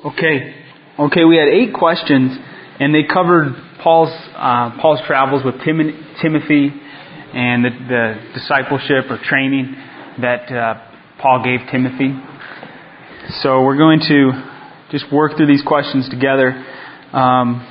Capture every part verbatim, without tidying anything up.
Okay. Okay, we had eight questions, and they covered Paul's uh, Paul's travels with Tim- Timothy and the, the discipleship or training that uh, Paul gave Timothy. So we're going to just work through these questions together. Um,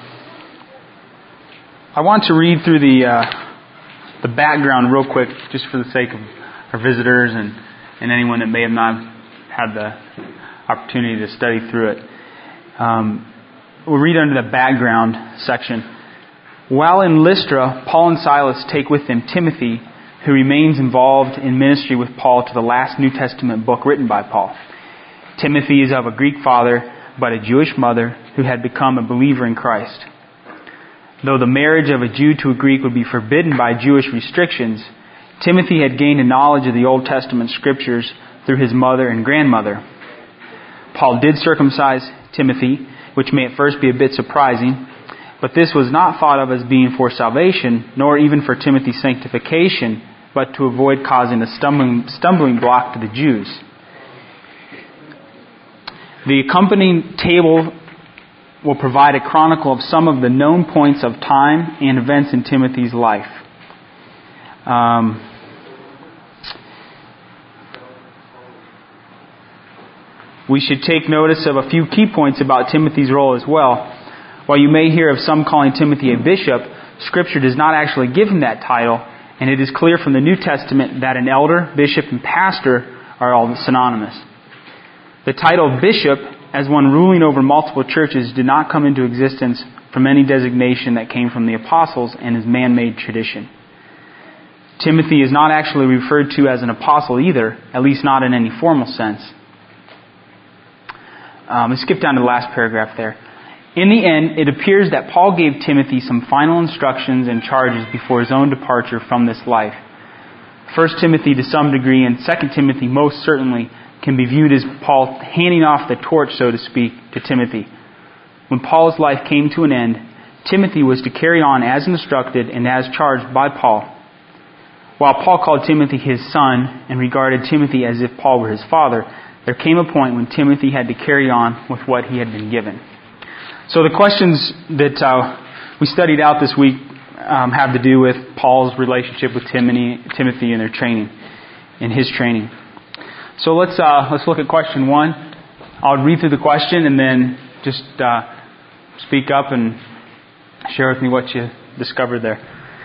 I want to read through the uh, the background real quick, just for the sake of our visitors and, and anyone that may have not had the opportunity to study through it. Um, we'll read under the background section. While in Lystra, Paul and Silas take with them Timothy, who remains involved in ministry with Paul to the last New Testament book written by Paul. Timothy is of a Greek father, but a Jewish mother who had become a believer in Christ. Though the marriage of a Jew to a Greek would be forbidden by Jewish restrictions, Timothy had gained a knowledge of the Old Testament scriptures through his mother and grandmother. Paul did circumcise Timothy, which may at first be a bit surprising, but this was not thought of as being for salvation, nor even for Timothy's sanctification, but to avoid causing a stumbling, stumbling block to the Jews. The accompanying table will provide a chronicle of some of the known points of time and events in Timothy's life. Um, we should take notice of a few key points about Timothy's role as well. While you may hear of some calling Timothy a bishop, Scripture does not actually give him that title, and it is clear from the New Testament that an elder, bishop, and pastor are all synonymous. The title of bishop, as one ruling over multiple churches, did not come into existence from any designation that came from the apostles and is man-made tradition. Timothy is not actually referred to as an apostle either, at least not in any formal sense. Um, let's skip down to the last paragraph there. In the end, it appears that Paul gave Timothy some final instructions and charges before his own departure from this life. First Timothy to some degree, and Second Timothy most certainly, can be viewed as Paul handing off the torch, so to speak, to Timothy. When Paul's life came to an end, Timothy was to carry on as instructed and as charged by Paul. While Paul called Timothy his son and regarded Timothy as if Paul were his father, there came a point when Timothy had to carry on with what he had been given. So the questions that uh, we studied out this week um, have to do with Paul's relationship with Timothy, Timothy and their training, and his training. So let's uh, let's look at question one. I'll read through the question and then just uh, speak up and share with me what you discovered there.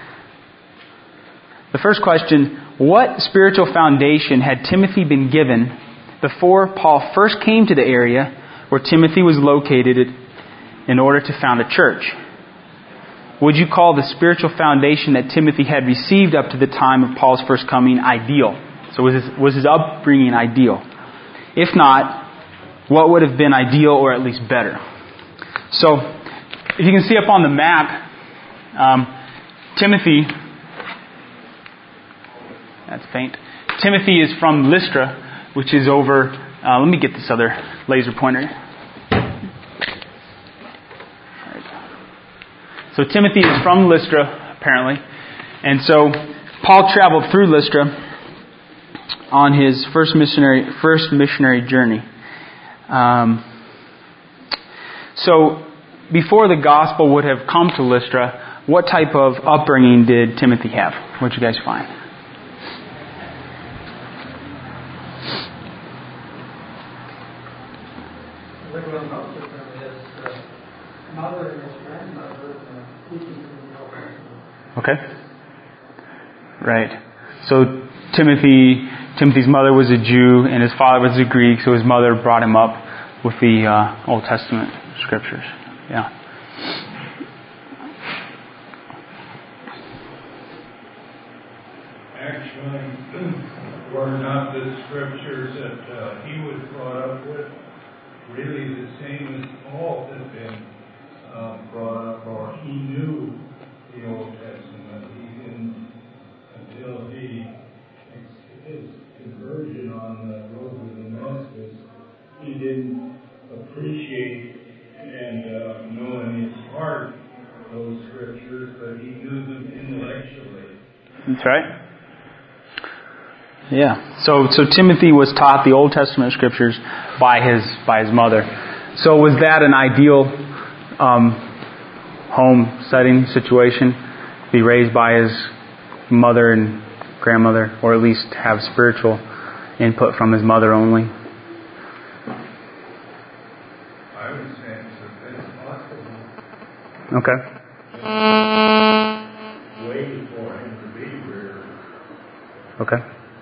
The first question: what spiritual foundation had Timothy been given before Paul first came to the area where Timothy was located in order to found a church? Would you call the spiritual foundation that Timothy had received up to the time of Paul's first coming ideal? So was his, was his upbringing ideal? If not, what would have been ideal or at least better? So, if you can see up on the map, um, Timothy, that's faint. Timothy is from Lystra, which is over, uh, let me get this other laser pointer. So Timothy is from Lystra, apparently. And so Paul traveled through Lystra on his first missionary first missionary journey. Um, so before the gospel would have come to Lystra, what type of upbringing did Timothy have? What did you guys find? Okay. Right. So Timothy, Timothy's mother was a Jew and his father was a Greek, so his mother brought him up with the uh, Old Testament scriptures. Yeah. Actually, were not the scriptures that uh, he was brought up with really the same as Paul had been uh, brought up, or he knew the Old Testament. He didn't, until he, his conversion on the road to Damascus, he didn't appreciate and uh, know in his heart those scriptures, but he knew them intellectually. That's right. Yeah. So so Timothy was taught the Old Testament scriptures by his by his mother. So was that an ideal um, home setting situation? Be raised by his mother and grandmother, or at least have spiritual input from his mother only? I would say it's a bit possible. Okay. Way for him to be reared. Okay.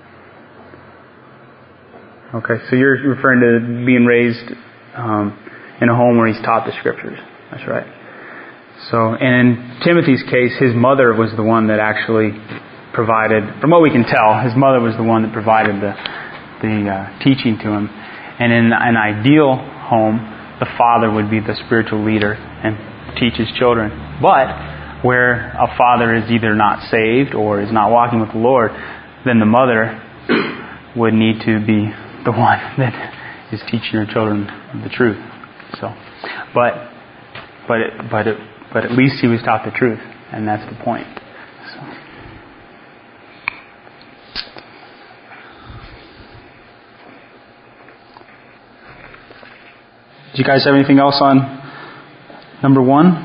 Okay, so you're referring to being raised um, in a home where he's taught the Scriptures. That's right. So, and in Timothy's case, his mother was the one that actually provided, from what we can tell, his mother was the one that provided the the uh, teaching to him. And in an ideal home, the father would be the spiritual leader and teach his children. But where a father is either not saved or is not walking with the Lord, then the mother would need to be the one that is teaching her children the truth. So, but but it, but it, but at least he was taught the truth, and that's the point. So. Do you guys have anything else on number one?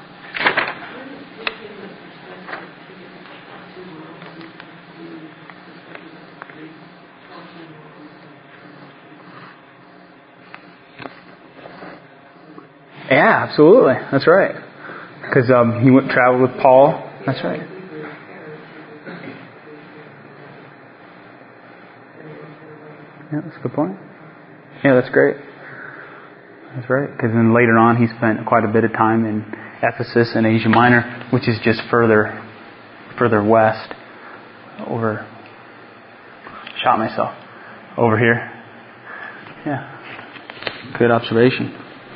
Yeah, absolutely. That's right. Because um, he went traveled with Paul. That's right. Yeah, that's a good point. Yeah, that's great. That's right. Because then later on, he spent quite a bit of time in Ephesus and Asia Minor, which is just further, further west. Over. Shot myself. Over here. Yeah. Good observation.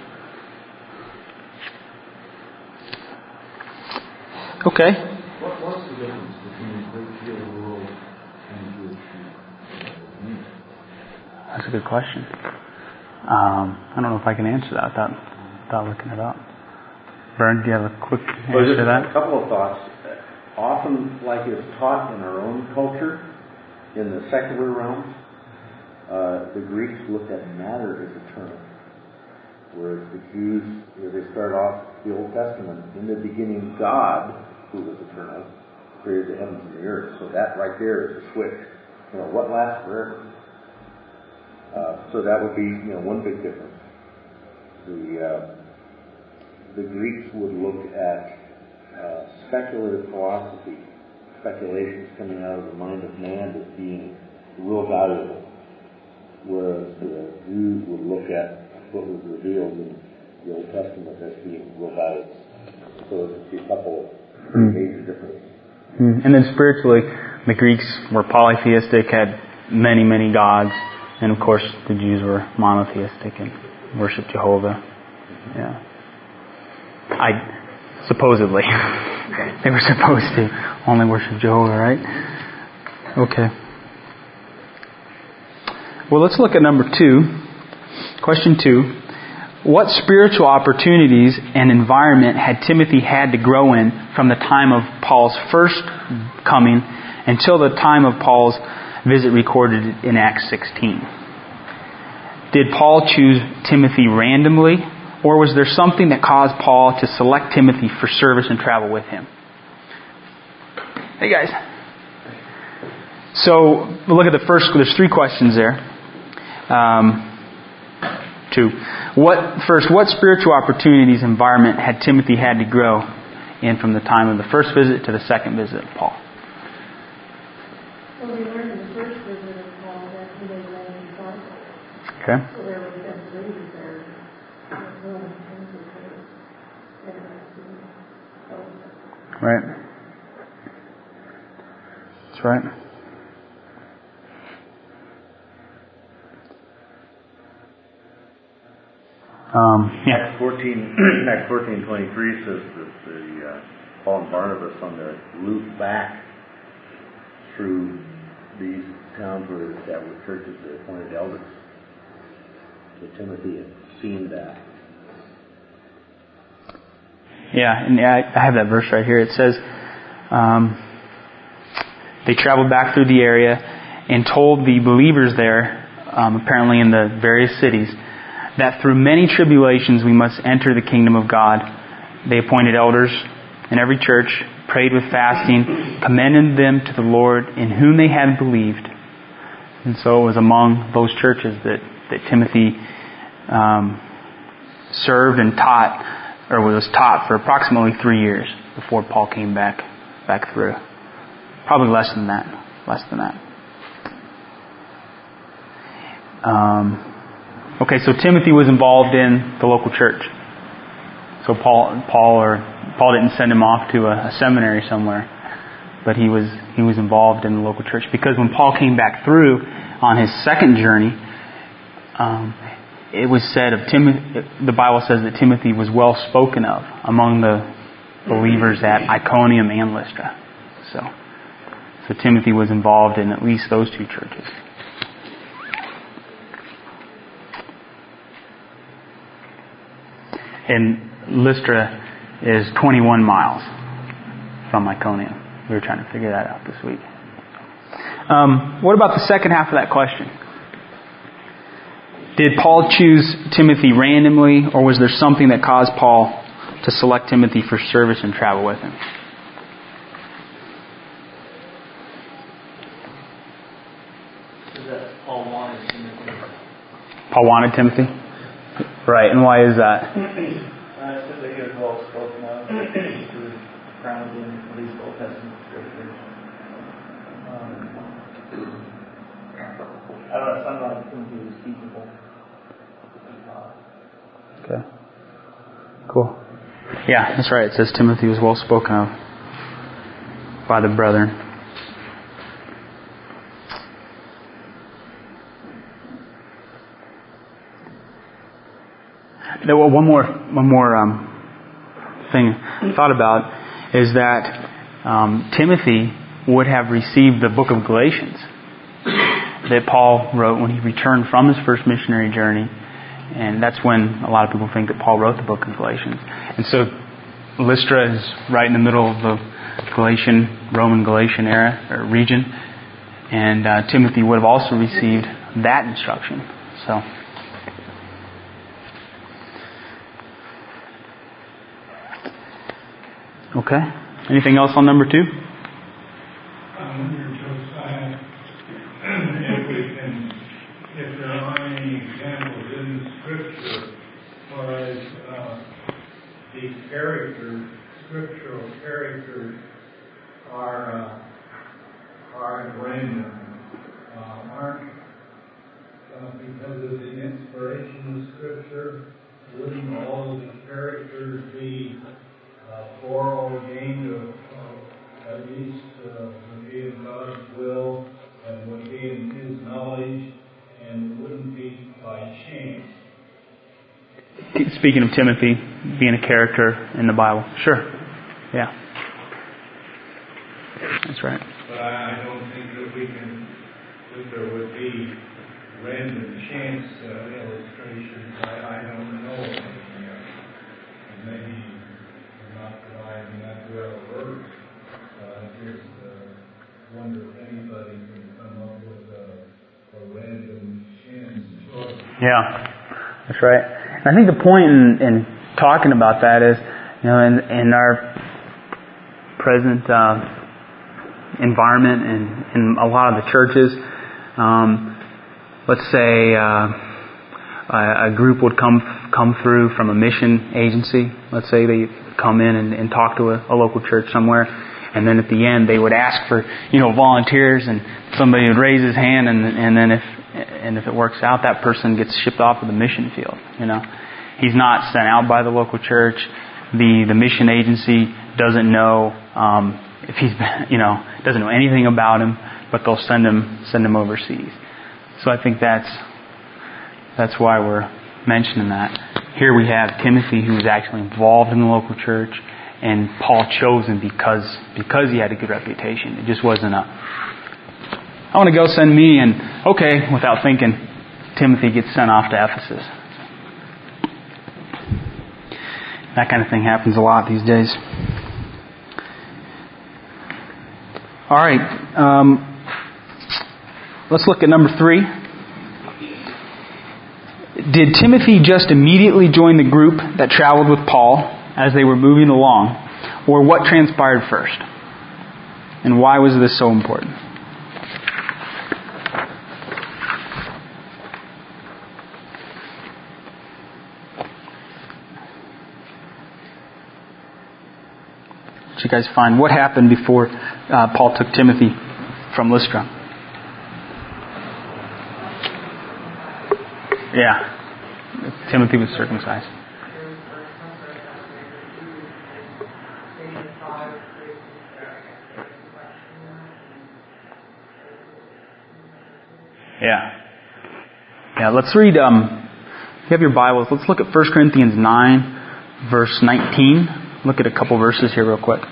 Okay. What, what's the difference between the great deal of the world and Jewish people? That's a good question. Um, I don't know if I can answer that without, without looking it up. Vern, do you have a quick answer well, just to that? A couple of thoughts. Often, like it's taught in our own culture, in the secular realm, uh, the Greeks looked at matter as eternal. Whereas the Jews, you know, they start off the Old Testament, in the beginning God, who was eternal, created the heavens and the earth. So that right there is a switch. You know, what lasts forever? Uh, so that would be, you know, one big difference. The uh, the Greeks would look at uh, speculative philosophy, speculations coming out of the mind of man as being real valuable, whereas the Jews would look at what was revealed in the Old Testament as being real valuable. So there's a couple of Mm. major differences. Mm. And then spiritually, the Greeks were polytheistic, had many, many gods. And of course, the Jews were monotheistic and worshiped Jehovah. Yeah. I, supposedly. They were supposed to only worship Jehovah, right? Okay. Well, let's look at number two. Question two. What spiritual opportunities and environment had Timothy had to grow in from the time of Paul's first coming until the time of Paul's visit recorded in Acts sixteen? Did Paul choose Timothy randomly, or was there something that caused Paul to select Timothy for service and travel with him? Hey guys. So, look at the first, there's three questions there. Um, two. What, first, what spiritual opportunities, environment had Timothy had to grow in from the time of the first visit to the second visit of Paul? Well, we learned in the first visit of Paul that he was laying disciples. Okay. So there was just ladies there. As well as Timothy was interested in fellowship. Right. That's right. Um, yeah. Acts fourteen, Acts fourteen twenty three says that the uh, Paul and Barnabas on their route back through these towns where they established churches, they appointed elders. So Timothy had seen that. Yeah, and I I have that verse right here. It says, um, they traveled back through the area and told the believers there, um, apparently in the various cities, that through many tribulations we must enter the kingdom of God. They appointed elders in every church, prayed with fasting, commended them to the Lord in whom they had believed. And so it was among those churches that, that Timothy um, served and taught, or was taught for approximately three years before Paul came back back through. Probably less than that. Less than that. Um, okay, so Timothy was involved in the local church. So Paul, Paul, or Paul didn't send him off to a, a seminary somewhere, but he was he was involved in the local church, because when Paul came back through on his second journey, um, it was said of Timothy. The Bible says that Timothy was well spoken of among the believers at Iconium and Lystra. So, so Timothy was involved in at least those two churches. And Lystra is twenty-one miles from Iconium. We were trying to figure that out this week. Um, what about the second half of that question? Did Paul choose Timothy randomly, or was there something that caused Paul to select Timothy for service and travel with him? That Paul wanted Timothy. Paul wanted Timothy? Right, and why is that? Uh, it says that he was well spoken of. He was grounded in at least Old Testament scriptures. Um, I don't know, something like Timothy was teachable. Okay. Cool. Yeah, that's right. It says Timothy was well spoken of by the brethren. There, well, one more, one more um, thing I thought about is that um, Timothy would have received the book of Galatians that Paul wrote when he returned from his first missionary journey. And that's when a lot of people think that Paul wrote the book of Galatians. And so Lystra is right in the middle of the Galatian, Roman Galatian era or region. And uh, Timothy would have also received that instruction. So, okay. Anything else on number two? I wonder, Josiah, if we can, if there are any examples in the Scripture, as far as uh, the characters, scriptural characters, are uh, are random, uh, aren't uh, because of the inspiration of Scripture. Wouldn't all of the characters be uh, foreordained of, of at least uh, would be in God's will and would be in His knowledge and wouldn't be by chance? Speaking of Timothy being a character in the Bible. Sure. Yeah. That's right. But I, I don't think that we can, that there would be random chance uh, illustrations. I, I don't know anything else. And maybe not that I am that well versed. Uh, just uh, wonder if anybody can come up with a, a random chance choice. Yeah, that's right. And I think the point in, in talking about that is, you know, in, in our present uh, environment and in a lot of the churches, um, let's say uh, a, a group would come come through from a mission agency. Let's say they come in and, and talk to a, a local church somewhere, and then at the end they would ask for, you know, volunteers, and somebody would raise his hand, and and then if and if it works out, that person gets shipped off to the mission field. You know, he's not sent out by the local church. The the mission agency doesn't know um, if he's been, you know, doesn't know anything about him, but they'll send him send him overseas. So I think that's that's why we're mentioning that. Here we have Timothy, who was actually involved in the local church, and Paul chose him because because he had a good reputation. It just wasn't a, I want to go, send me, and okay, without thinking, Timothy gets sent off to Ephesus. That kind of thing happens a lot these days. All right, um, let's look at number three. did Timothy just immediately join the group that traveled with Paul as they were moving along, or what transpired first? And why was this so important? Did you guys find what happened before uh, Paul took Timothy from Lystra? Yeah, Timothy was circumcised. Yeah. Yeah, let's read, um, if you have your Bibles, let's look at First Corinthians nine, verse nineteen. Look at a couple verses here real quick.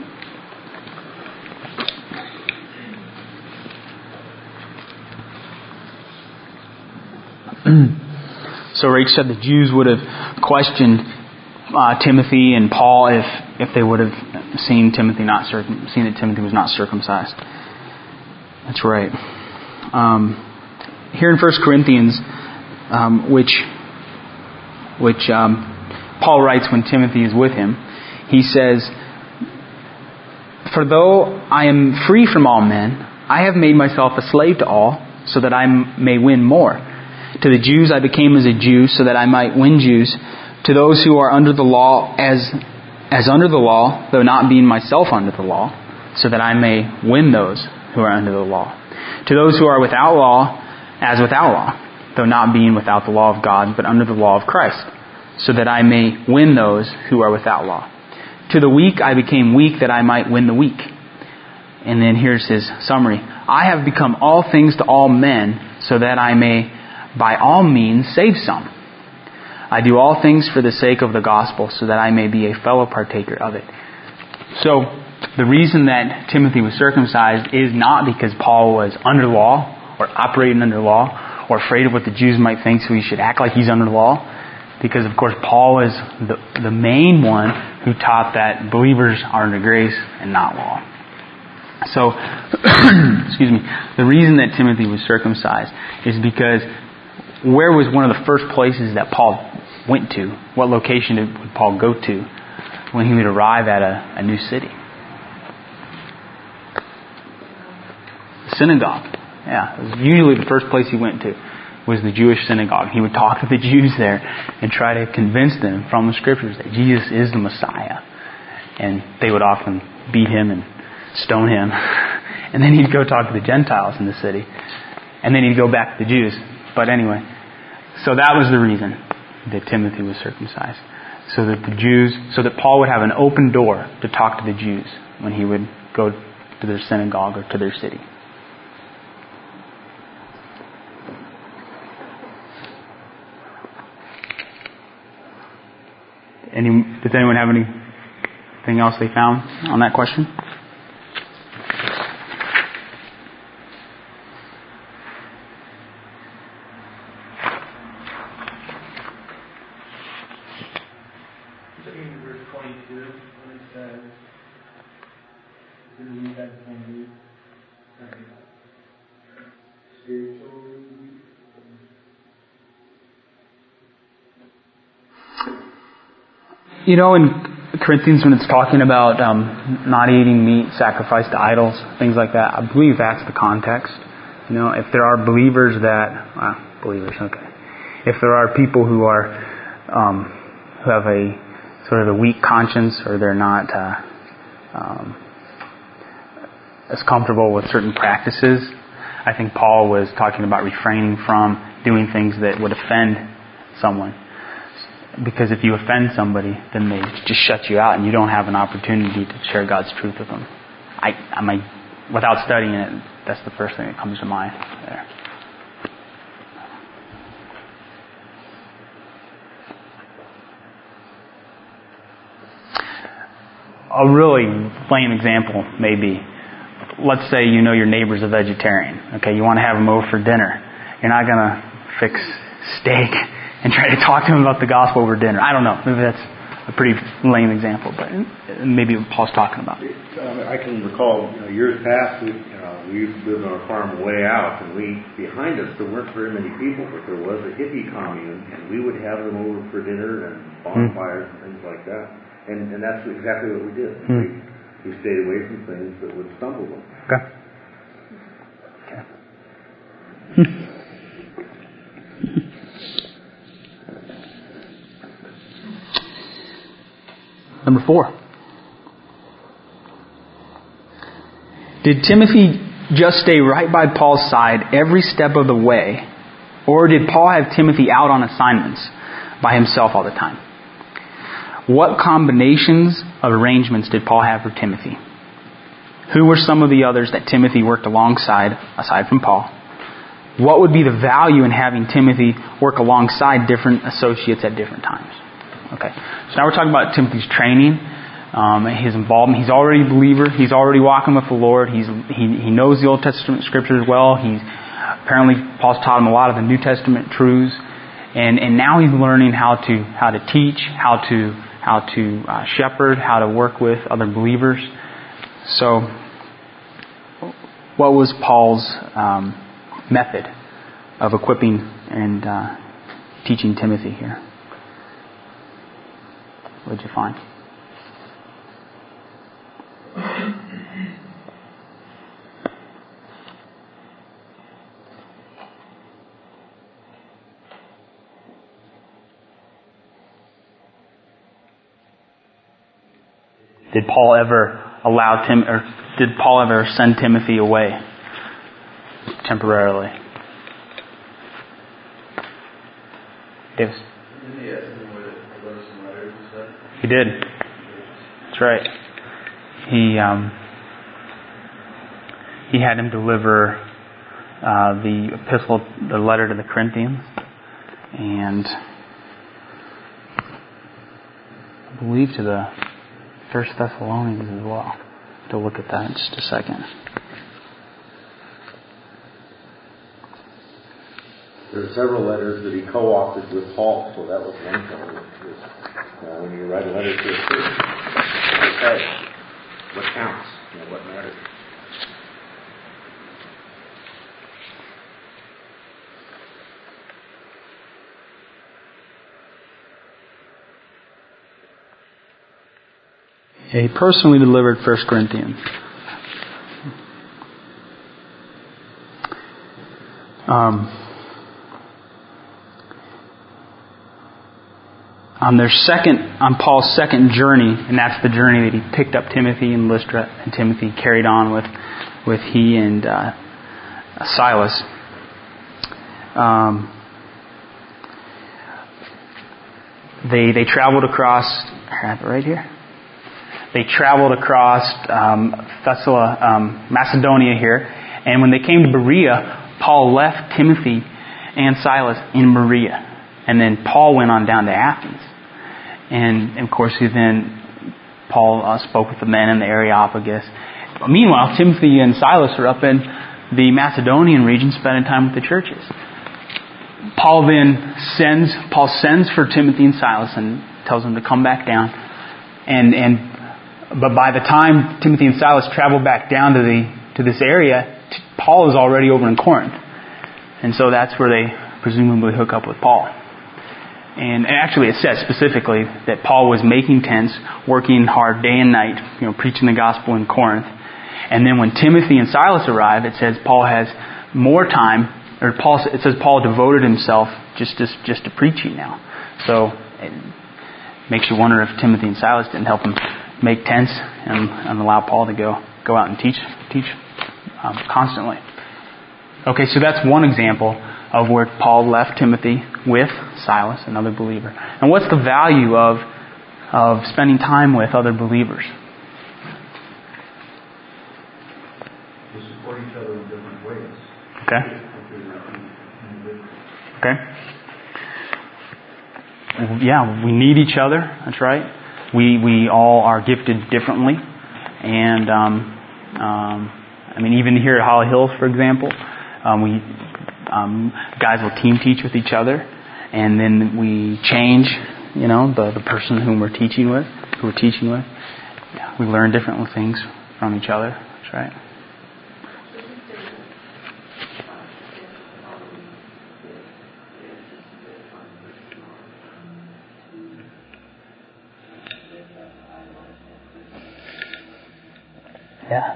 So Rach said the Jews would have questioned uh, Timothy and Paul if if they would have seen Timothy not circum- seen that Timothy was not circumcised. That's right. Um, here in First Corinthians, um, which which um, Paul writes when Timothy is with him, he says, "For though I am free from all men, I have made myself a slave to all, so that I may win more. To the Jews I became as a Jew, so that I might win Jews. To those who are under the law, as as under the law, though not being myself under the law, so that I may win those who are under the law. To those who are without law, as without law, though not being without the law of God, but under the law of Christ, so that I may win those who are without law. To the weak I became weak, that I might win the weak." And then here's his summary. "I have become all things to all men, so that I may by all means save some. I do all things for the sake of the gospel, so that I may be a fellow partaker of it." So, the reason that Timothy was circumcised is not because Paul was under law, or operating under law, or afraid of what the Jews might think, so he should act like he's under law. Because, of course, Paul was the, the main one who taught that believers are under grace and not law. So, excuse me, the reason that Timothy was circumcised is because where was one of the first places that Paul went to? What location did would Paul go to when he would arrive at a, a new city? The synagogue. Yeah, it was usually the first place he went to was the Jewish synagogue. He would talk to the Jews there and try to convince them from the Scriptures that Jesus is the Messiah. And they would often beat him and stone him. And then he'd go talk to the Gentiles in the city. And then he'd go back to the Jews. But anyway, so that was the reason that Timothy was circumcised. So that the Jews, so that Paul would have an open door to talk to the Jews when he would go to their synagogue or to their city. Any, does anyone have anything else they found on that question? You know, in Corinthians, when it's talking about um, not eating meat sacrificed to idols, things like that, I believe that's the context. You know, if there are believers that, well, believers, okay. If there are people who are, um, who have a sort of a weak conscience, or they're not uh, um, as comfortable with certain practices, I think Paul was talking about refraining from doing things that would offend someone. Because if you offend somebody, then they just shut you out and you don't have an opportunity to share God's truth with them. I, I might, without studying it, that's the first thing that comes to mind there. A really plain example may be, let's say you know your neighbor's a vegetarian. Okay, you want to have him over for dinner. You're not going to fix steak and try to talk to him about the gospel over dinner. I don't know. Maybe that's a pretty lame example, but maybe what Paul's talking about. Um, I can recall, you know, years past, we, you know, we we lived on a farm way out, and we behind us there weren't very many people, but there was a hippie commune, and we would have them over for dinner and bonfires mm. and things like that. And and that's exactly what we did. Mm. We, we stayed away from things that would stumble them. Okay. Okay. Hmm. Number four. Did Timothy just stay right by Paul's side every step of the way? Or did Paul have Timothy out on assignments by himself all the time? What combinations of arrangements did Paul have for Timothy? Who were some of the others that Timothy worked alongside, aside from Paul? What would be the value in having Timothy work alongside different associates at different times? Okay, so now we're talking about Timothy's training, um, his involvement. He's already a believer. He's already walking with the Lord. He's he he knows the Old Testament scriptures well. He's apparently Paul's taught him a lot of the New Testament truths, and and now he's learning how to how to teach, how to how to uh, shepherd, how to work with other believers. So, what was Paul's um, method of equipping and uh, teaching Timothy here? What did you find? Did Paul ever allow Tim, or did Paul ever send Timothy away temporarily? Davis? Didn't he ask him where to deliver some letters and stuff? He did. That's right. He um, he had him deliver uh, the epistle, the letter to the Corinthians, and I believe to the First Thessalonians as well. To look at that in just a second. There are several letters that he co-authored with Paul, so that was one thing. Uh, when you write a letter to a church, okay, what counts? You know, what matters? He personally delivered First Corinthians. Um, on their second, on Paul's second journey, and that's the journey that he picked up Timothy in Lystra, and Timothy carried on with, with he and uh, Silas. Um, they they traveled across. I have it right here. They traveled across um, Thessala, um, Macedonia here, and when they came to Berea, Paul left Timothy and Silas in Berea, and then Paul went on down to Athens, and, and of course, he then Paul uh, spoke with the men in the Areopagus. But meanwhile, Timothy and Silas are up in the Macedonian region, spending time with the churches. Paul then sends Paul sends for Timothy and Silas and tells them to come back down, and and. But by the time Timothy and Silas traveled back down to the to this area, Paul is already over in Corinth, and so that's where they presumably hook up with Paul. And actually, it says specifically that Paul was making tents, working hard day and night, you know, preaching the gospel in Corinth. And then when Timothy and Silas arrive, it says Paul has more time, or Paul it says Paul devoted himself just to, just to preaching now. So it makes you wonder if Timothy and Silas didn't help him make tents and, and allow Paul to go go out and teach teach um, constantly. Okay, so that's one example of where Paul left Timothy with Silas, another believer. And what's the value of of spending time with other believers? We support each other in different ways. Okay. Okay. Yeah, we need each other. That's right. We we all are gifted differently, and um, um, I mean even here at Holly Hills, for example, um, we um, guys will team teach with each other, and then we change, you know, the the person whom we're teaching with, who we're teaching with. Yeah, we learn different things from each other. That's right. Yeah.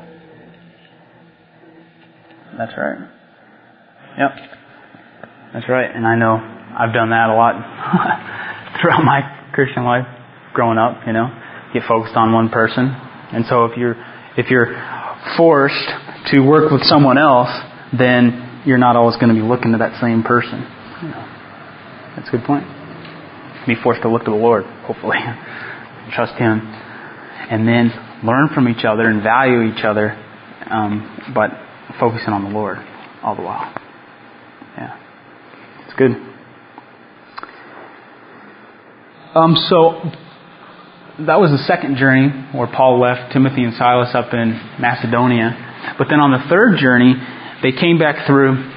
That's right. Yep. That's right. And I know I've done that a lot throughout my Christian life, growing up, you know. Get focused on one person. And so if you're if you're forced to work with someone else, then you're not always going to be looking to that same person. You know. That's a good point. Be forced to look to the Lord, hopefully. Trust Him. And then learn from each other and value each other, um, but focusing on the Lord all the while. Yeah. It's good. Um, so that was the second journey where Paul left Timothy and Silas up in Macedonia. But then on the third journey, they came back through.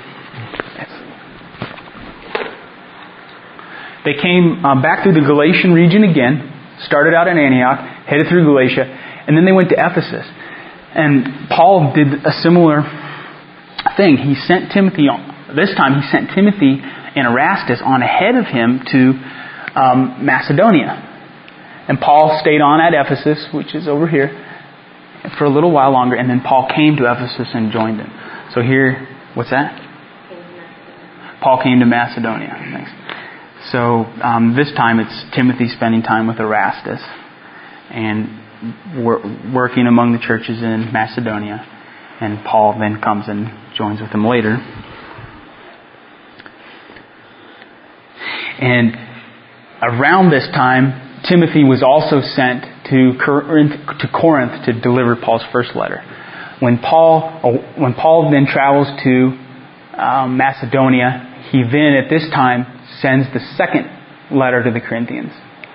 They came um, back through the Galatian region again, started out in Antioch, headed through Galatia, and then they went to Ephesus. And Paul did a similar thing. He sent Timothy, on, this time he sent Timothy and Erastus on ahead of him to um, Macedonia. And Paul stayed on at Ephesus, which is over here, for a little while longer, and then Paul came to Ephesus and joined them. So here, what's that? Paul came to Macedonia. Thanks. So um, this time it's Timothy spending time with Erastus and wor- working among the churches in Macedonia. And Paul then comes and joins with them later. And around this time, Timothy was also sent to Corinth, to Corinth to deliver Paul's first letter. When Paul, when Paul then travels to um, Macedonia, he then at this time sends the second letter to the Corinthians.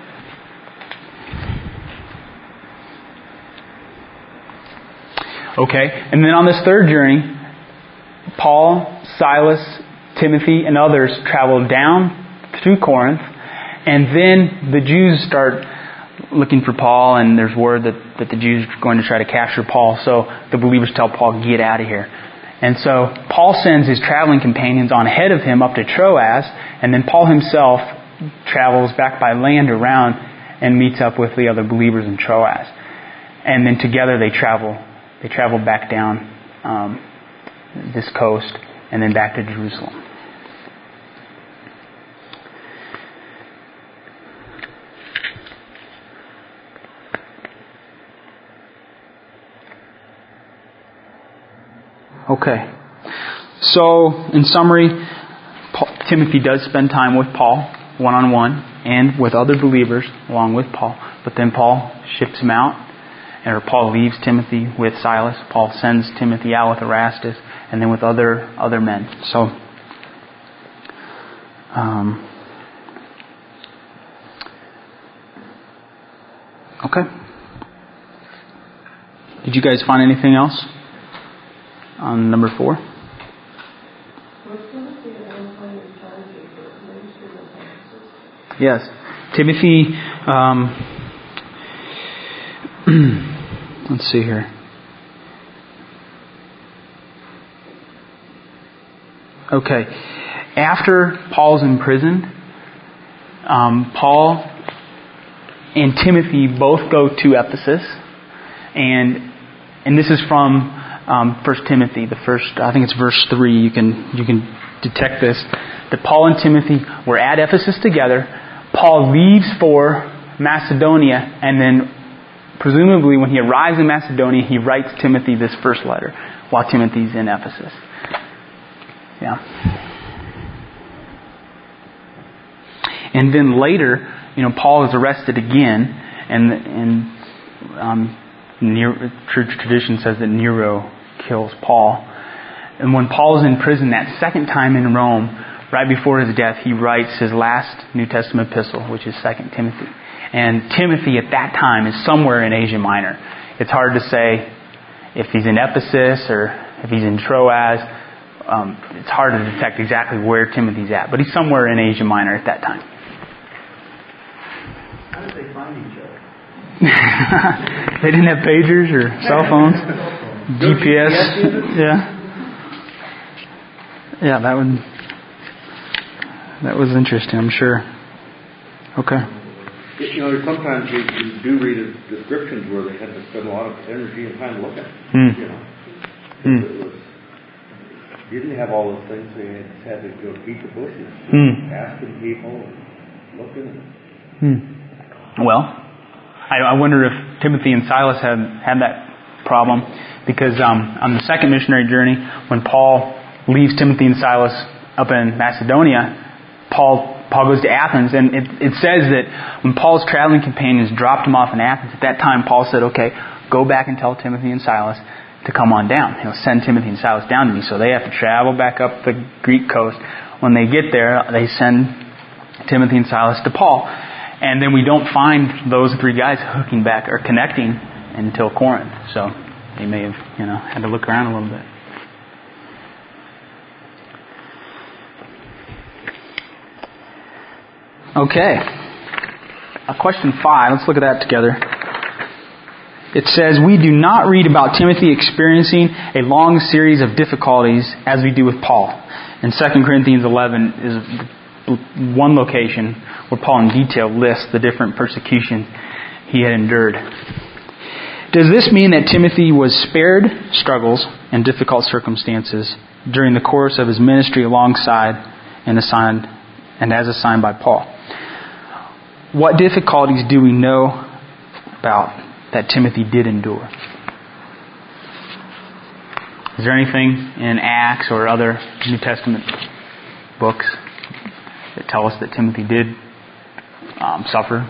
Okay, and then on this third journey, Paul, Silas, Timothy, and others traveled down through Corinth, and then the Jews start looking for Paul, and there's word that, that the Jews are going to try to capture Paul, so the believers tell Paul, get out of here. And so Paul sends his traveling companions on ahead of him up to Troas, and then Paul himself travels back by land around and meets up with the other believers in Troas. And then together they travel they travel back down um, this coast and then back to Jerusalem. Okay. So, in summary, Paul, Timothy does spend time with Paul one-on-one and with other believers along with Paul. But then Paul ships him out, or Paul leaves Timothy with Silas. Paul sends Timothy out with Erastus and then with other other men. So, um, okay. Did you guys find anything else on number four? Yes. Timothy, um, let's see here. Okay. After Paul's imprisoned, um, Paul and Timothy both go to Ephesus, and and this is from um, First Timothy, the first, I think it's verse three. You can you can detect this. That Paul and Timothy were at Ephesus together. Paul leaves for Macedonia, and then presumably when he arrives in Macedonia, he writes Timothy this first letter while Timothy's in Ephesus. Yeah. And then later, you know, Paul is arrested again, and and um, Nero, church tradition says that Nero kills Paul. And when Paul is in prison that second time in Rome, right before his death, he writes his last New Testament epistle, which is Second Timothy. And Timothy at that time is somewhere in Asia Minor. It's hard to say if he's in Ephesus or if he's in Troas. Um, it's hard to detect exactly where Timothy's at, but he's somewhere in Asia Minor at that time. How did they find each other? They didn't have pagers or cell phones, G P S. Yeah, yeah, that would. That was interesting, I'm sure. Okay. You know, sometimes you, you do read descriptions where they had to spend a lot of energy and time looking. Mm. You know, Mm. it was, you didn't have all those things. They had, had to go beat the bushes, Mm. asking people, looking. Hmm. Well, I, I wonder if Timothy and Silas had had that problem, because um, on the second missionary journey, when Paul leaves Timothy and Silas up in Macedonia, Paul Paul goes to Athens, and it, it says that when Paul's traveling companions dropped him off in Athens, at that time Paul said, "Okay, go back and tell Timothy and Silas to come on down. He'll send Timothy and Silas down to me." So they have to travel back up the Greek coast. When they get there, they send Timothy and Silas to Paul. And then we don't find those three guys hooking back or connecting until Corinth. So they may have, you know, had to look around a little bit. Okay. Uh, question five. Let's look at that together. It says, we do not read about Timothy experiencing a long series of difficulties as we do with Paul. And Second Corinthians eleven is one location where Paul in detail lists the different persecutions he had endured. Does this mean that Timothy was spared struggles and difficult circumstances during the course of his ministry alongside and assigned and as assigned by Paul? What difficulties do we know about that Timothy did endure? Is there anything in Acts or other New Testament books that tell us that Timothy did um, suffer?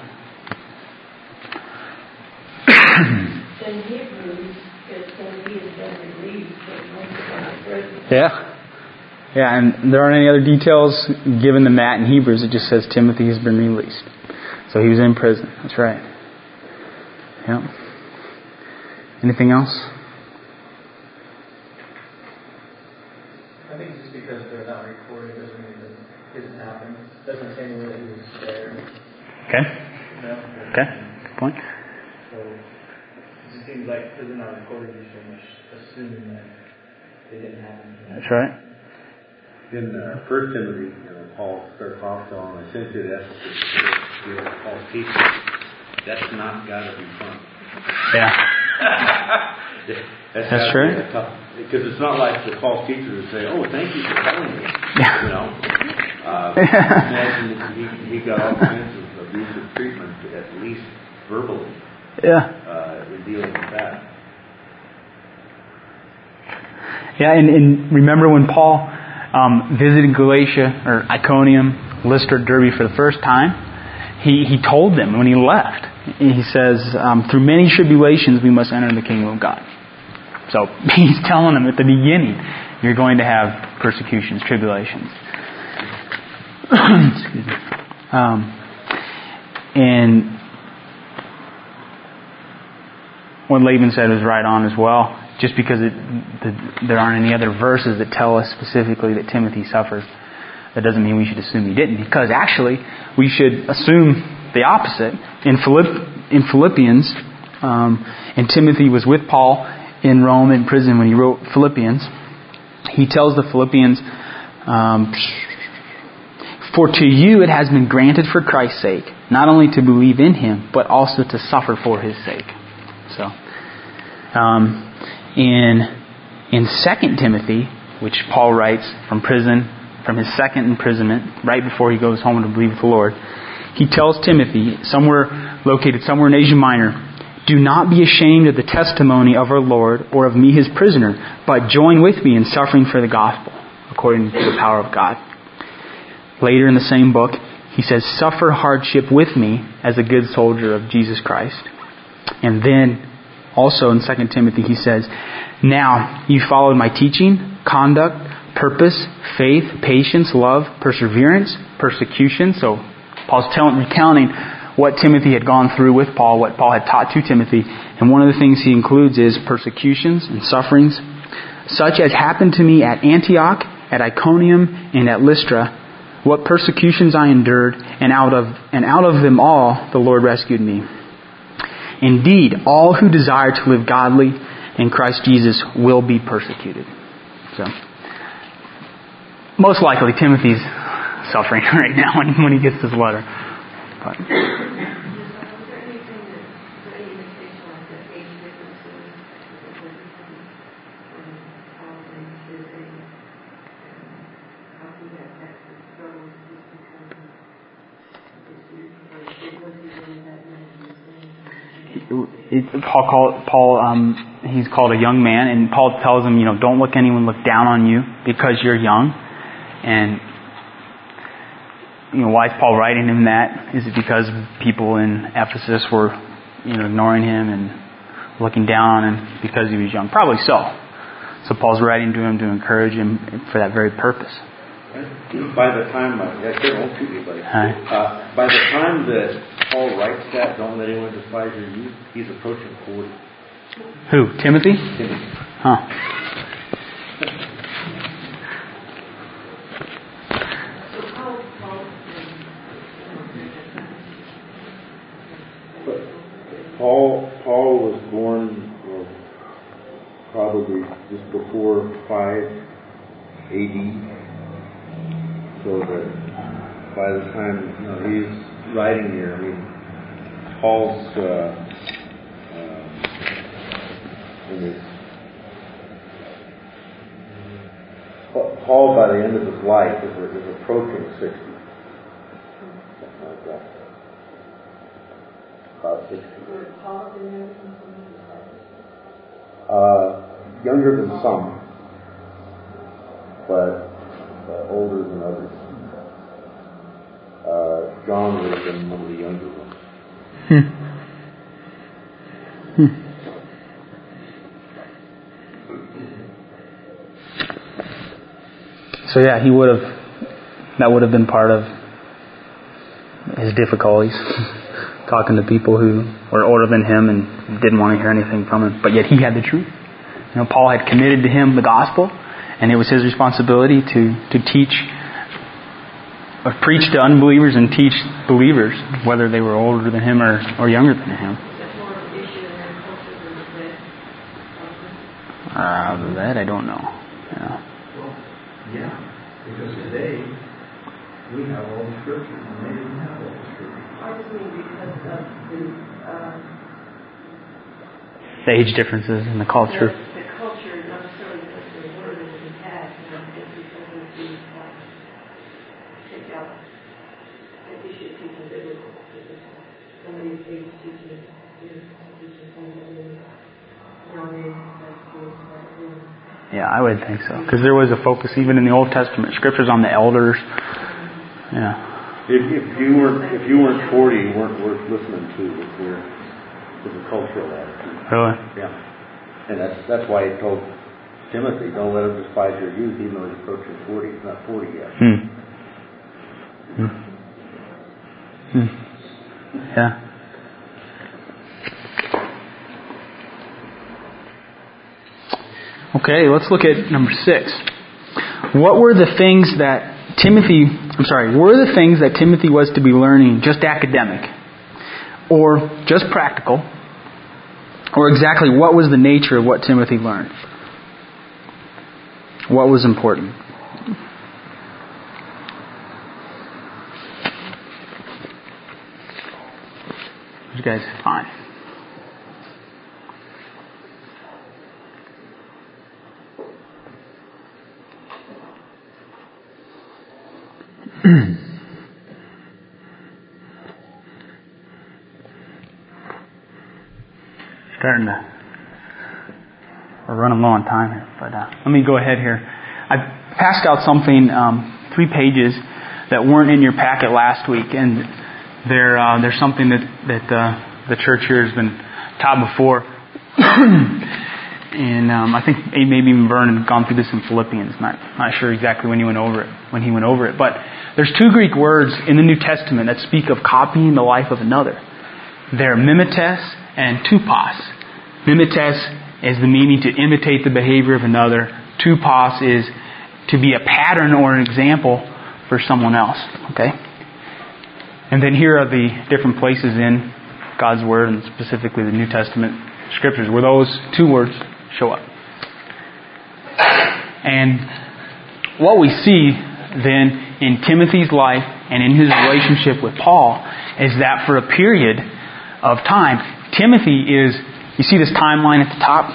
In Hebrews, it says he has been released from one prison. Yeah. Yeah, and there aren't any other details given than that in Hebrews. It just says Timothy has been released. So he was in prison. That's right. Yeah. Anything else? I think just because they're not recorded doesn't mean that it didn't happen. Doesn't say anywhere that he was there. Okay. No. Okay. Good point. So it just seems like because they're not recorded, you should assume that they didn't happen. That's right. In uh, First Timothy, you know, Paul starts off telling, I sent you to Ephesus to give Paul's teaching. That's not got to be fun. Yeah. That's, That's true. Be tough, because it's not like the false teacher would say, "Oh, thank you for telling me." Yeah. You know, uh, imagine if he, he got all kinds of abusive treatment, at least verbally, Yeah. uh, in dealing with that. Yeah, and, and remember when Paul um, visited Galatia or Iconium, Lystra, Derbe for the first time, he, he told them when he left, he says, um, through many tribulations we must enter the kingdom of God. So he's telling them at the beginning, you're going to have persecutions, tribulations. Excuse me. Um, and what Laban said was right on as well. Just because it, the, there aren't any other verses that tell us specifically that Timothy suffered, that doesn't mean we should assume he didn't. Because actually, we should assume the opposite. In, Philipp, in Philippians, um, and Timothy was with Paul in Rome in prison when he wrote Philippians. He tells the Philippians, um, for to you it has been granted for Christ's sake, not only to believe in Him, but also to suffer for His sake. So, um, in in Second Timothy, which Paul writes from prison, from his second imprisonment, right before he goes home to believe with the Lord, he tells Timothy, somewhere located somewhere in Asia Minor, do not be ashamed of the testimony of our Lord or of me his prisoner, but join with me in suffering for the gospel, according to the power of God. Later in the same book, he says, suffer hardship with me as a good soldier of Jesus Christ. And then, also in Second Timothy, he says, now you followed my teaching, conduct, purpose, faith, patience, love, perseverance, persecution. So Paul's telling, recounting what Timothy had gone through with Paul, what Paul had taught to Timothy. And one of the things he includes is persecutions and sufferings, such as happened to me at Antioch, at Iconium, and at Lystra, what persecutions I endured, and out of and out of them all the Lord rescued me. Indeed, all who desire to live godly in Christ Jesus will be persecuted. So, most likely Timothy's suffering right now when, when he gets this letter. But it, Paul, call, Paul um, he's called a young man, and Paul tells him, you know, don't look anyone look down on you because you're young. And you know, why is Paul writing him that? Is it because people in Ephesus were, you know, ignoring him and looking down on him because he was young? Probably so. So Paul's writing to him to encourage him for that very purpose. By the time, uh, yeah, sure, won't shoot anybody. Uh, by the time that Paul writes that, don't let anyone despise your youth, he's approaching forty. Who? Timothy? Timothy. Huh. Paul Paul was born well, probably just before five A D. So that by the time you know, he's writing here, I mean, Paul's uh, uh, in his, Paul by the end of his life is, is approaching sixty, something like that. About sixty. Uh, younger than some, but uh, older than others. Uh, John would have been one of the younger ones. Hmm. Hmm. So yeah, he would have. That would have been part of his difficulties. Talking to people who were older than him and didn't want to hear anything from him. But yet he had the truth. You know, Paul had committed to him the gospel, and it was his responsibility to, to teach, or preach to unbelievers and teach believers, whether they were older than him or, or younger than him. Uh, that I don't know. Yeah. Well, yeah, because today we have all the scriptures, and they didn't have all the scriptures. I just mean because of the, uh, the age differences in the culture. The, the culture, not necessarily because of the word that we had, you know, because we told them to uh, take out an issue teaching biblical. Somebody is able to teach it, teaching somebody young age. Yeah, I would think so. Because there was a focus even in the Old Testament scriptures on the elders. Yeah. If, if you weren't if you weren't forty, you weren't worth listening to. If you're with a cultural attitude. Really? Yeah. And that's that's why he told Timothy, don't let him despise your youth, even though he's approaching forty. He's not forty yet. Hmm. Hmm. Hmm. Yeah. Okay, let's look at number six. What were the things that Timothy, I'm sorry, were the things that Timothy was to be learning just academic? Or just practical? Or exactly what was the nature of what Timothy learned? What was important? You guys fine. Starting to, we're running low on time here, but uh, let me go ahead here. I passed out something, um, three pages that weren't in your packet last week, and they're uh, they're something that that uh, the church here has been taught before, and um, I think maybe even Vernon had gone through this in Philippians. Not not sure exactly when he went over it. When he went over it, but there's two Greek words in the New Testament that speak of copying the life of another. They're mimetes and tupos. Mimetes is the meaning to imitate the behavior of another. Tupos is to be a pattern or an example for someone else. Okay? And then here are the different places in God's Word, and specifically the New Testament Scriptures, where those two words show up. And what we see then in Timothy's life and in his relationship with Paul is that for a period of time, Timothy is, you see this timeline at the top?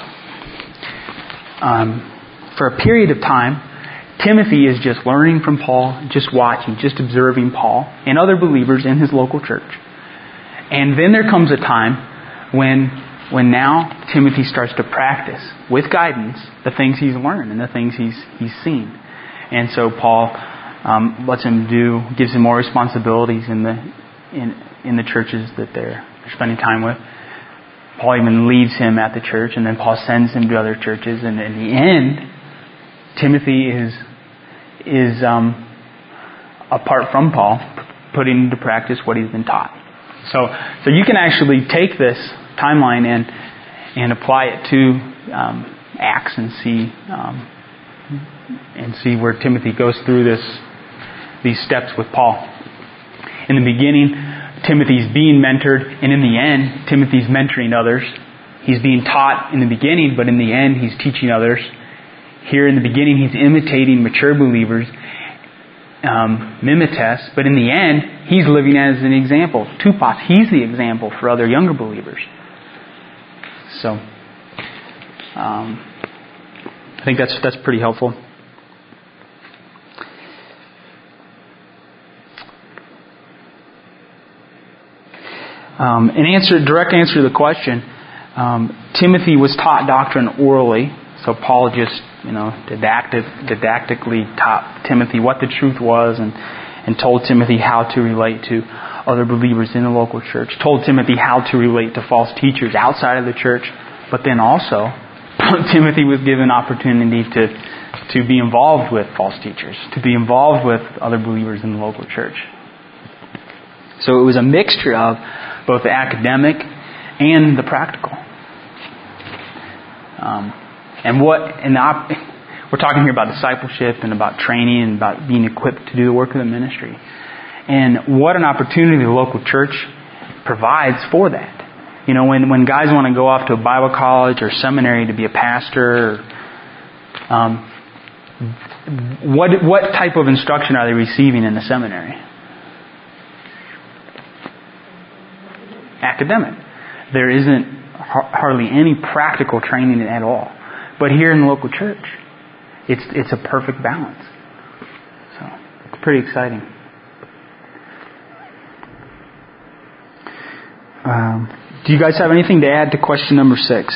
Um, for a period of time, Timothy is just learning from Paul, just watching, just observing Paul and other believers in his local church. And then there comes a time when when now Timothy starts to practice with guidance the things he's learned and the things he's he's seen. And so Paul um, lets him do, gives him more responsibilities in the in in the churches that they're spending time with. Paul even leaves him at the church, and then Paul sends him to other churches. And in the end, Timothy is is um, apart from Paul, putting into practice what he's been taught. So, so you can actually take this timeline and and apply it to um, Acts and see um, and see where Timothy goes through this these steps with Paul. In the beginning, Timothy's being mentored, and in the end, Timothy's mentoring others. He's being taught in the beginning, but in the end, he's teaching others. Here in the beginning, he's imitating mature believers, um, mimetes, but in the end, he's living as an example. Tupos, he's the example for other younger believers. So, um, I think that's that's pretty helpful. Um, an answer, direct answer to the question, um, Timothy was taught doctrine orally, so Paul just, you know, didactic, didactically taught Timothy what the truth was and, and told Timothy how to relate to other believers in the local church, told Timothy how to relate to false teachers outside of the church, but then also Timothy was given opportunity to, to be involved with false teachers, to be involved with other believers in the local church. So it was a mixture of both the academic and the practical. Um, and what and the op- we're talking here about discipleship and about training and about being equipped to do the work of the ministry. And what an opportunity the local church provides for that. You know, when, when guys want to go off to a Bible college or seminary to be a pastor, or, um, what what type of instruction are they receiving in the seminary? Academic. There isn't hardly any practical training at all. But here in the local church, it's it's a perfect balance. So it's pretty exciting. Um, do you guys have anything to add to question number six?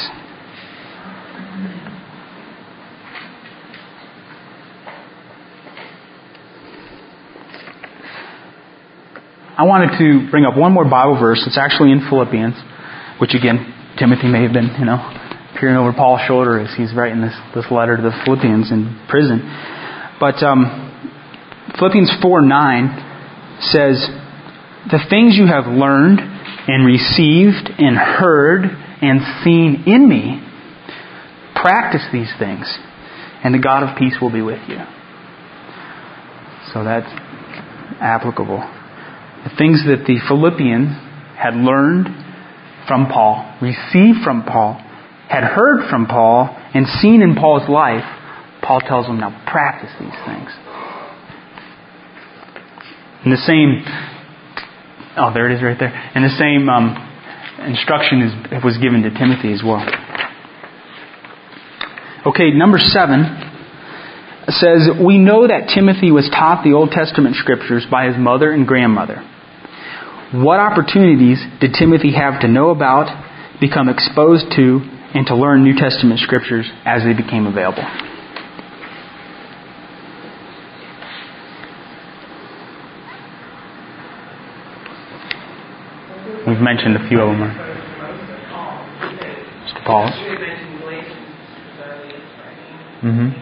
I wanted to bring up one more Bible verse. It's actually in Philippians, which again, Timothy may have been, you know, peering over Paul's shoulder as he's writing this, this letter to the Philippians in prison. But um, Philippians four nine says, "The things you have learned and received and heard and seen in me, practice these things, and the God of peace will be with you." So that's applicable. The things that the Philippians had learned from Paul, received from Paul, had heard from Paul, and seen in Paul's life, Paul tells them, now practice these things. And the same, oh, there it is right there. And the same um, instruction is, was given to Timothy as well. Okay, number seven says, we know that Timothy was taught the Old Testament scriptures by his mother and grandmother. What opportunities did Timothy have to know about, become exposed to, and to learn New Testament scriptures as they became available? We've mentioned a few of them. Mister Paul. Mm-hmm.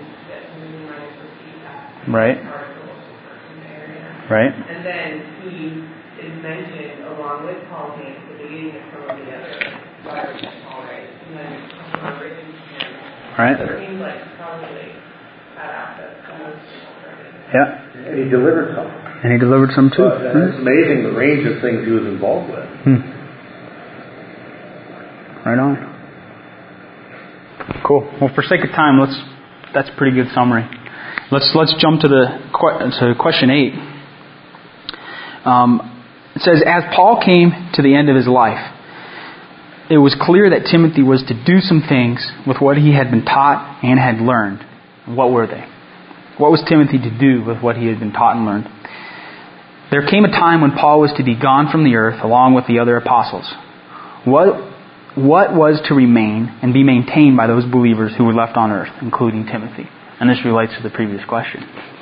Right. Right. And then he is mentioned along with Paul at the beginning of some of the other letters that Paul writes, and then Paul written to him. Right. So it seems like probably that aspect comes. Yeah. And he delivered some. And he delivered some too. But, uh, it's amazing the range of things he was involved with. Hmm. Right on. Cool. Well, for sake of time, let's. That's a pretty good summary. Let's let's jump to the to question eight. Um, it says, as Paul came to the end of his life, it was clear that Timothy was to do some things with what he had been taught and had learned. What were they? What was Timothy to do with what he had been taught and learned? There came a time when Paul was to be gone from the earth along with the other apostles. What what was to remain and be maintained by those believers who were left on earth, including Timothy? And this relates to the previous question.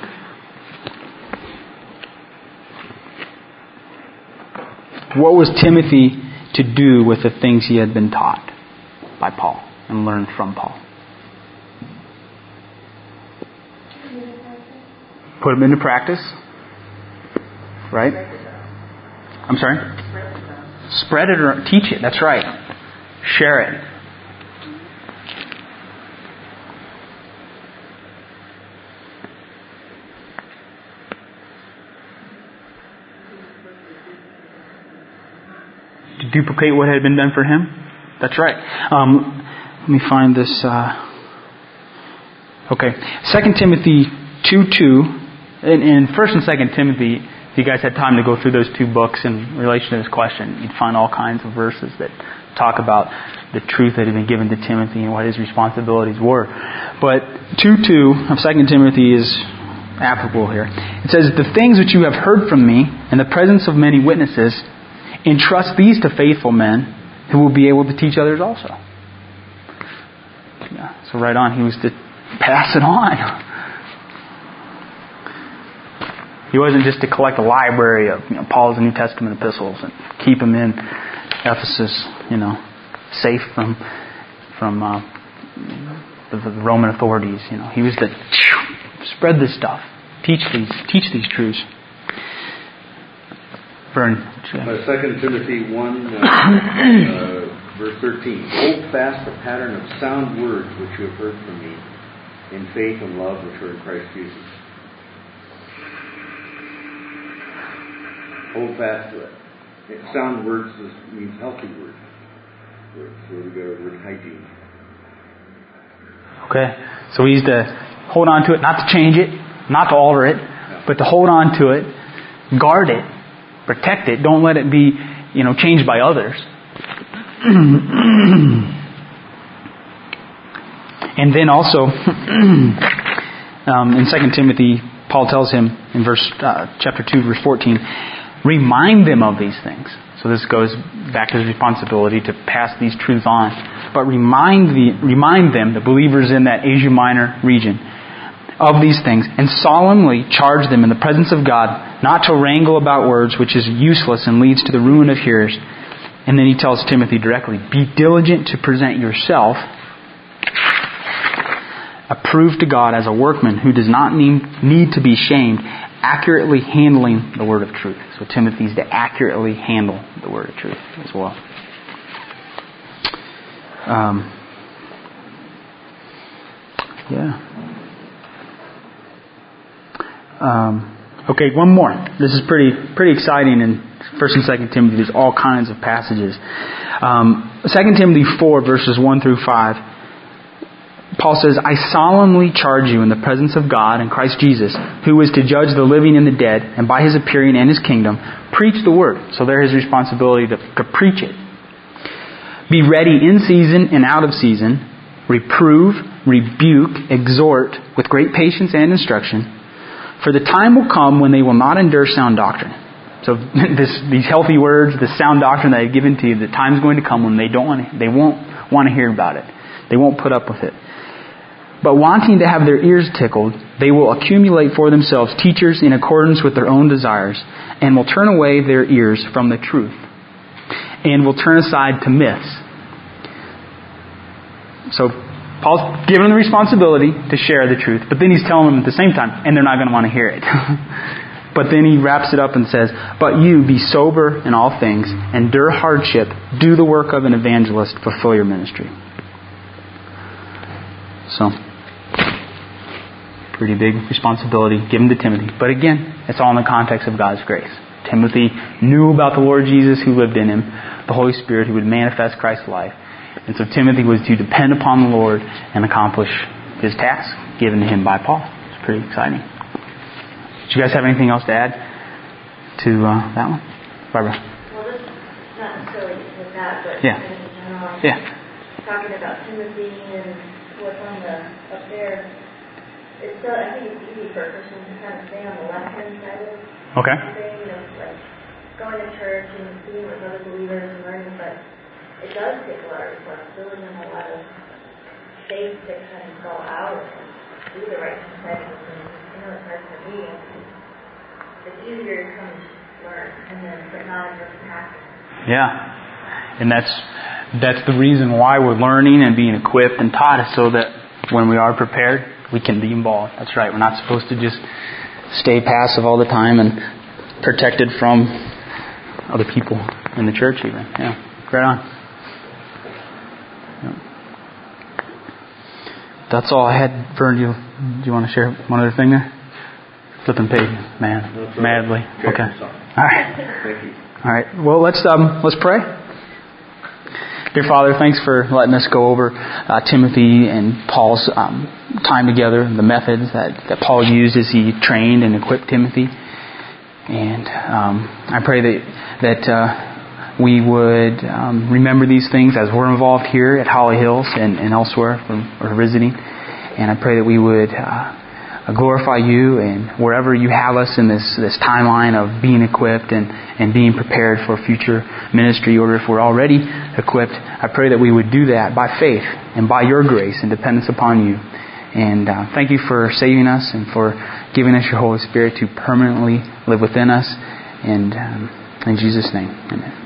What was Timothy to do with the things he had been taught by Paul and learned from Paul? Put them into practice. Right? I'm sorry? Spread it or teach it. That's right. Share it. To duplicate what had been done for him? That's right. Um, let me find this. Uh, okay. Second Timothy two two. In, in First and Second Timothy, if you guys had time to go through those two books in relation to this question, you'd find all kinds of verses that talk about the truth that had been given to Timothy and what his responsibilities were. But two two of Second Timothy is applicable here. It says, "The things which you have heard from me in the presence of many witnesses, entrust these to faithful men who will be able to teach others also." Yeah, so right on, he was to pass it on. He wasn't just to collect a library of you know, Paul's New Testament epistles and keep them in Ephesus, you know, safe from from uh, the, the Roman authorities. You know, he was to spread this stuff, teach these, teach these truths. Vern, uh, Second Timothy one, uh, uh, verse thirteen. Hold fast the pattern of sound words which you have heard from me, in faith and love which are in Christ Jesus. Hold fast to it. Sound words means healthy words. words. So we got the word hygiene. Okay, so he's to hold on to it, not to change it, not to alter it, no. but to hold on to it, guard it, protect it. Don't let it be, you know, changed by others. And then also, um, in Second Timothy, Paul tells him in verse uh, chapter two, verse fourteen, remind them of these things. So this goes back to his responsibility to pass these truths on. But remind the remind them, the believers in that Asia Minor region, of these things, and solemnly charge them in the presence of God not to wrangle about words, which is useless and leads to the ruin of hearers. And then he tells Timothy directly, be diligent to present yourself approved to God as a workman who does not need, need to be shamed, accurately handling the word of truth. So Timothy's to accurately handle the word of truth as well. Um, yeah. Um, okay, one more. This is pretty pretty exciting in First and Second Timothy. There's all kinds of passages. Um, Second Timothy four, verses one through five. Paul says, I solemnly charge you in the presence of God and Christ Jesus, who is to judge the living and the dead, and by His appearing and His kingdom, preach the word. So there is responsibility to, to preach it. Be ready in season and out of season. Reprove, rebuke, exhort with great patience and instruction. For the time will come when they will not endure sound doctrine. So this, these healthy words, the sound doctrine that I've given to you, the time's going to come when they don't want to, they won't want to hear about it. They won't put up with it. But wanting to have their ears tickled, they will accumulate for themselves teachers in accordance with their own desires, and will turn away their ears from the truth, and will turn aside to myths. So Paul's given them the responsibility to share the truth, but then he's telling them at the same time, and they're not going to want to hear it. But then he wraps it up and says, but you be sober in all things, endure hardship, do the work of an evangelist, fulfill your ministry. So, pretty big responsibility given to Timothy. But again, it's all in the context of God's grace. Timothy knew about the Lord Jesus who lived in him, the Holy Spirit who would manifest Christ's life. And so Timothy was to depend upon the Lord and accomplish his task given to him by Paul. It's pretty exciting. Do you guys have anything else to add to uh, that one? Barbara? Well, this is not necessarily with that, but yeah. in general, yeah. talking about Timothy and what's on the up there, it's still, I think it's easy for a Christian to kind of stay on the left-hand side of okay. thing, you know, like going to church and being with other believers and learning, but does take a lot of responsibility and a lot of faith to kind of go out and do the right things. You know, it's hard for me. It's easier to come learn and then, but not it doesn't happen. Yeah. And that's that's the reason why we're learning and being equipped and taught, is so that when we are prepared, we can be involved. That's right. We're not supposed to just stay passive all the time and protected from other people in the church even. Yeah. Right on. Yeah. That's all I had. Vern, do you, do you want to share one other thing there? Flipping page, man. No, madly. Okay. All right. Thank you. All right. Well, let's um, let's pray. Dear Father, thanks for letting us go over uh, Timothy and Paul's um, time together, the methods that, that Paul used as he trained and equipped Timothy. And um, I pray that that uh, we would um, remember these things as we're involved here at Holly Hills and, and elsewhere or visiting. And I pray that we would uh, glorify you, and wherever you have us in this, this timeline of being equipped and, and being prepared for future ministry, or if we're already equipped, I pray that we would do that by faith and by your grace and dependence upon you. And uh, thank you for saving us and for giving us your Holy Spirit to permanently live within us. And um, in Jesus' name, amen.